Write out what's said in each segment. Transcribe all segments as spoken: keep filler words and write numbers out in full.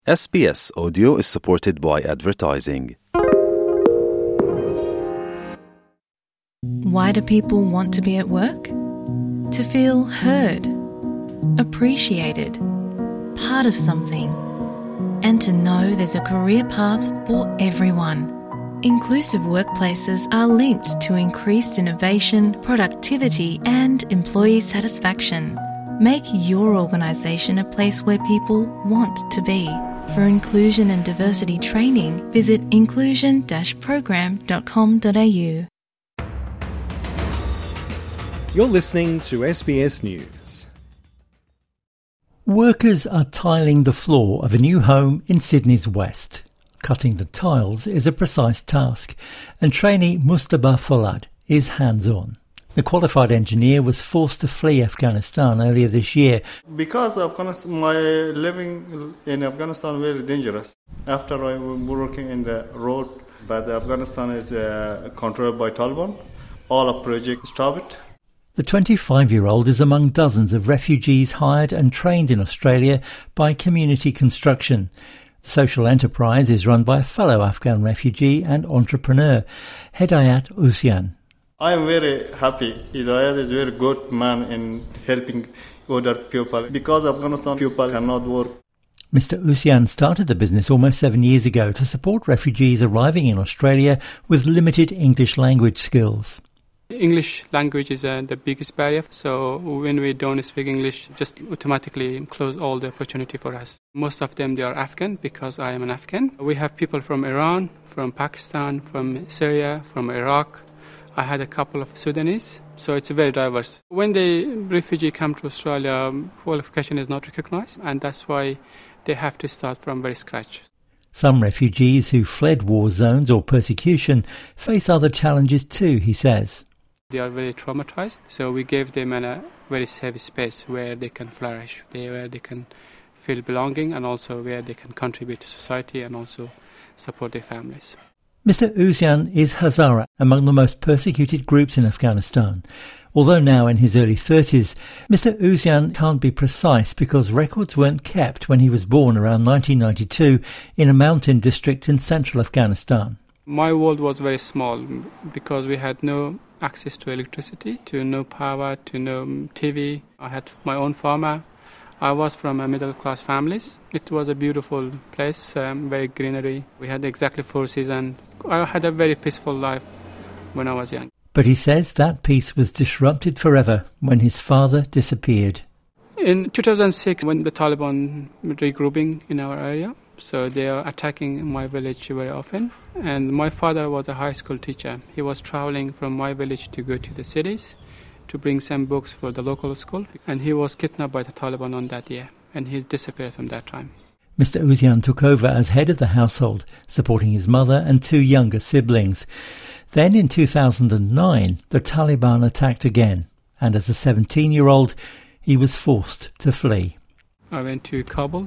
S B S Audio is supported by advertising. Why do people want to be at work? To feel heard, appreciated, part of something, and to know there's a career path for everyone. Inclusive workplaces are linked to increased innovation, productivity, and employee satisfaction. Make your organisation a place where people want to be. For inclusion and diversity training, visit inclusion dash program dot com dot a u. You're listening to S B S News. Workers are tiling the floor of a new home in Sydney's west. Cutting the tiles is a precise task, and trainee Mustafa Folad is hands-on. The qualified engineer was forced to flee Afghanistan earlier this year. Because Afghanistan, my living in Afghanistan is very dangerous. After I was working in the road, but Afghanistan is uh, controlled by Taliban, all of project stopped. The twenty-five-year-old is among dozens of refugees hired and trained in Australia by Community Construction. The social enterprise is run by a fellow Afghan refugee and entrepreneur, Hedayat Usyan. I am very happy. Hidayat is a very good man in helping other people because Afghanistan people cannot work. Mister Usyan started the business almost seven years ago to support refugees arriving in Australia with limited English language skills. English language is uh, the biggest barrier, so when we don't speak English, just automatically close all the opportunity for us. Most of them, they are Afghan because I am an Afghan. We have people from Iran, from Pakistan, from Syria, from Iraq. I had a couple of Sudanese, so it's very diverse. When the refugee come to Australia, qualification is not recognized, and that's why they have to start from very scratch. Some refugees who fled war zones or persecution face other challenges too, he says. They are very traumatized, so we gave them a very safe space where they can flourish, where they can feel belonging, and also where they can contribute to society and also support their families. Mister Usyan is Hazara, among the most persecuted groups in Afghanistan. Although now in his early thirties, Mister Usyan can't be precise because records weren't kept when he was born around nineteen ninety-two in a mountain district in central Afghanistan. My world was very small because we had no access to electricity, to no power, to no T V. I had my own farmer. I was from a middle-class families. It was a beautiful place, um, very greenery. We had exactly four seasons. I had a very peaceful life when I was young. But he says that peace was disrupted forever when his father disappeared. In two thousand six, when the Taliban regrouping in our area, so they are attacking my village very often. And my father was a high school teacher. He was traveling from my village to go to the cities to bring some books for the local school. And he was kidnapped by the Taliban on that year. And he disappeared from that time. Mister Usyan took over as head of the household, supporting his mother and two younger siblings. Then in two thousand nine, the Taliban attacked again. And as a seventeen-year-old, he was forced to flee. I went to Kabul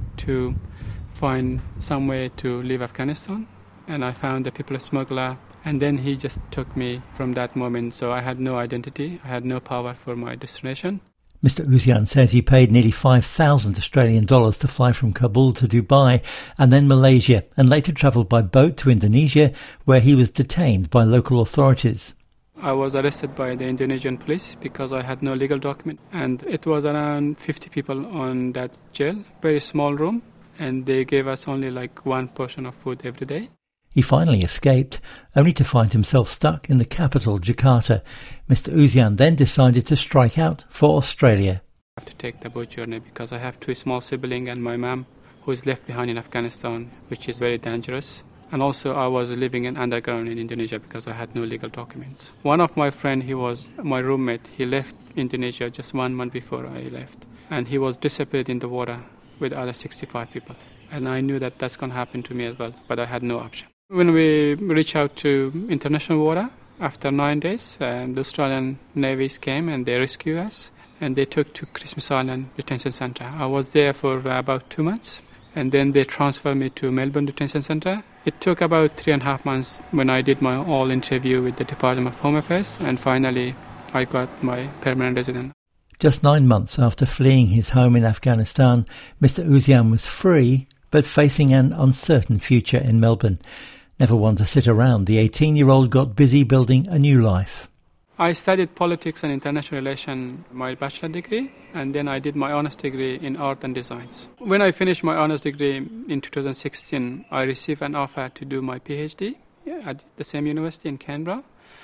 to find some way to leave Afghanistan. And I found a people smuggler. And then he just took me from that moment. So I had no identity. I had no power for my destination. Mister Usyan says he paid nearly five thousand Australian dollars to fly from Kabul to Dubai and then Malaysia, and later travelled by boat to Indonesia, where he was detained by local authorities. I was arrested by the Indonesian police because I had no legal document. And it was around fifty people on that jail, very small room. And they gave us only like one portion of food every day. He finally escaped, only to find himself stuck in the capital, Jakarta. Mister Usyan then decided to strike out for Australia. I have to take the boat journey because I have two small siblings and my mom who is left behind in Afghanistan, which is very dangerous. And also I was living in underground in Indonesia because I had no legal documents. One of my friends, he was my roommate, he left Indonesia just one month before I left. And he was disappeared in the water with other sixty-five people. And I knew that that's going to happen to me as well, but I had no option. When we reached out to international water, after nine days, um, the Australian navies came and they rescued us. And they took to Christmas Island Detention Centre. I was there for about two months. And then they transferred me to Melbourne Detention Centre. It took about three and a half months when I did my all interview with the Department of Home Affairs. And finally, I got my permanent residence. Just nine months after fleeing his home in Afghanistan, Mister Usyan was free, but facing an uncertain future in Melbourne. Never one to sit around, the eighteen-year-old got busy building a new life. I studied politics and international relations, my bachelor degree, and then I did my honours degree in art and designs. When I finished my honours degree in two thousand sixteen, I received an offer to do my PhD at the same university in Canberra.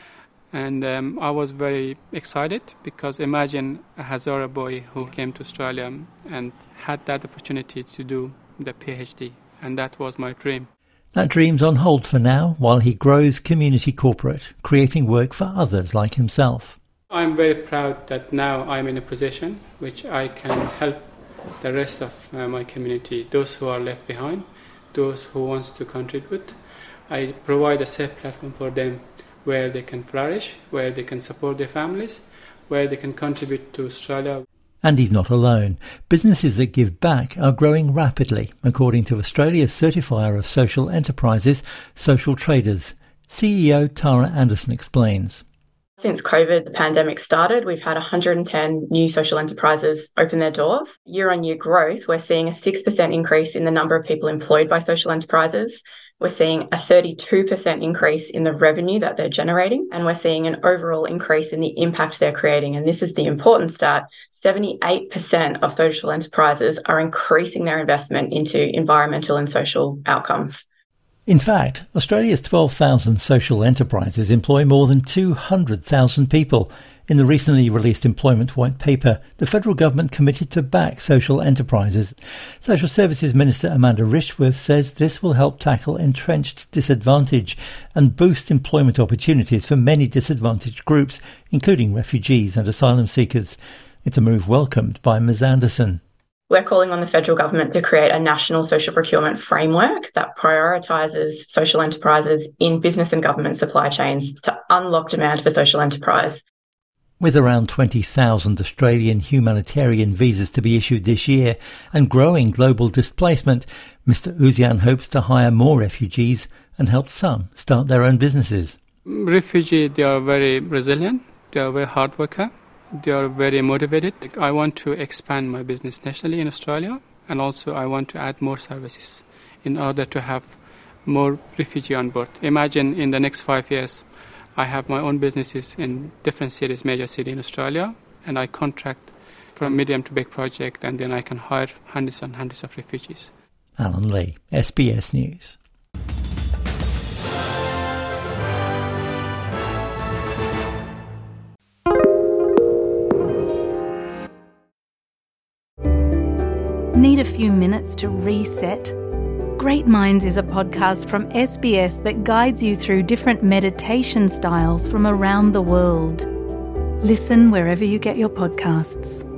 And um, I was very excited because imagine a Hazara boy who came to Australia and had that opportunity to do the PhD, and that was my dream. That dream's on hold for now while he grows Community Corporate, creating work for others like himself. I'm very proud that now I'm in a position which I can help the rest of uh, my community, those who are left behind, those who want to contribute. I provide a safe platform for them where they can flourish, where they can support their families, where they can contribute to Australia. And he's not alone. Businesses that give back are growing rapidly, according to Australia's certifier of social enterprises, Social Traders. C E O Tara Anderson explains. Since COVID, the pandemic started, we've had one hundred ten new social enterprises open their doors. Year-on-year growth, we're seeing a six percent increase in the number of people employed by social enterprises. We're seeing a thirty-two percent increase in the revenue that they're generating, and we're seeing an overall increase in the impact they're creating. And this is the important stat. seventy-eight percent of social enterprises are increasing their investment into environmental and social outcomes. In fact, Australia's twelve thousand social enterprises employ more than two hundred thousand people. In the recently released Employment White Paper, the federal government committed to back social enterprises. Social Services Minister Amanda Rishworth says this will help tackle entrenched disadvantage and boost employment opportunities for many disadvantaged groups, including refugees and asylum seekers. It's a move welcomed by Miz Anderson. We're calling on the federal government to create a national social procurement framework that prioritises social enterprises in business and government supply chains to unlock demand for social enterprise. With around twenty thousand Australian humanitarian visas to be issued this year and growing global displacement, Mister Ouzian hopes to hire more refugees and help some start their own businesses. Refugees, they are very resilient, they are very hard worker, they are very motivated. I want to expand my business nationally in Australia, and also I want to add more services in order to have more refugees on board. Imagine in the next five years, I have my own businesses in different cities, major cities in Australia, and I contract from medium to big project, and then I can hire hundreds and hundreds of refugees. Alan Lee, S B S News. Need a few minutes to reset? Great Minds is a podcast from S B S that guides you through different meditation styles from around the world. Listen wherever you get your podcasts.